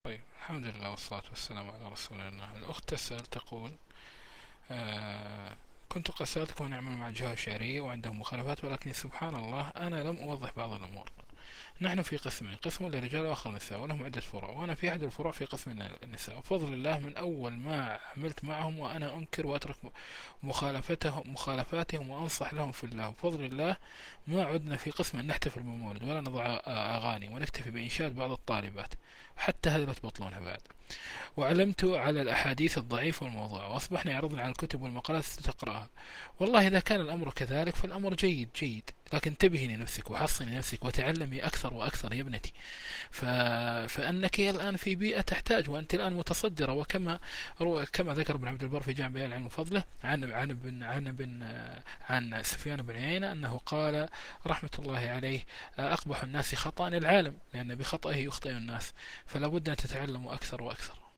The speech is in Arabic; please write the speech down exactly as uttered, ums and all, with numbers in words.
طيب، الحمد لله والصلاة والسلام على رسول الله. الأخت تسأل تقول: آه كنت قد سألتكم أن أعمل مع الجهة الشعرية وعندهم مخالفات، ولكن سبحان الله أنا لم أوضح بعض الأمور. نحن في قسمين: قسم للرجال وآخر للنساء، ولهم عدة فروع، وأنا في أحد الفروع في قسم النساء. وبفضل الله من أول ما عملت معهم وأنا أنكر وأترك مخالفتهم مخالفاتهم وأنصح لهم في الله، بفضل الله ما عدنا في قسم أن نحتفل بالمولد ولا نضع أغاني ونكتفي بإنشاد بعض الطالبات، حتى هذه لا تبطلونها بعد. وعلمت على الأحاديث الضعيفة والموضوعة، وأصبحنا يعرضنا على الكتب والمقالات تقرأها. والله إذا كان الأمر كذلك فالأمر جيد جيد، لكن انتبهي لنفسك وحصني نفسك وتعلمي أكثر وأكثر يا ابنتي. ف... فأنك الآن في بيئة تحتاج، وأنت الآن متصدرة. وكما رو... كما ذكر ابن عبد البر في جامع بيان العلم وفضله عن عن ابن عن ابن عن سفيان بن عيينة أنه قال رحمة الله عليه: أقبح الناس خطأ العالم، لأن بخطئه يخطئ الناس. فلا بد أن تتعلموا أكثر وأكثر.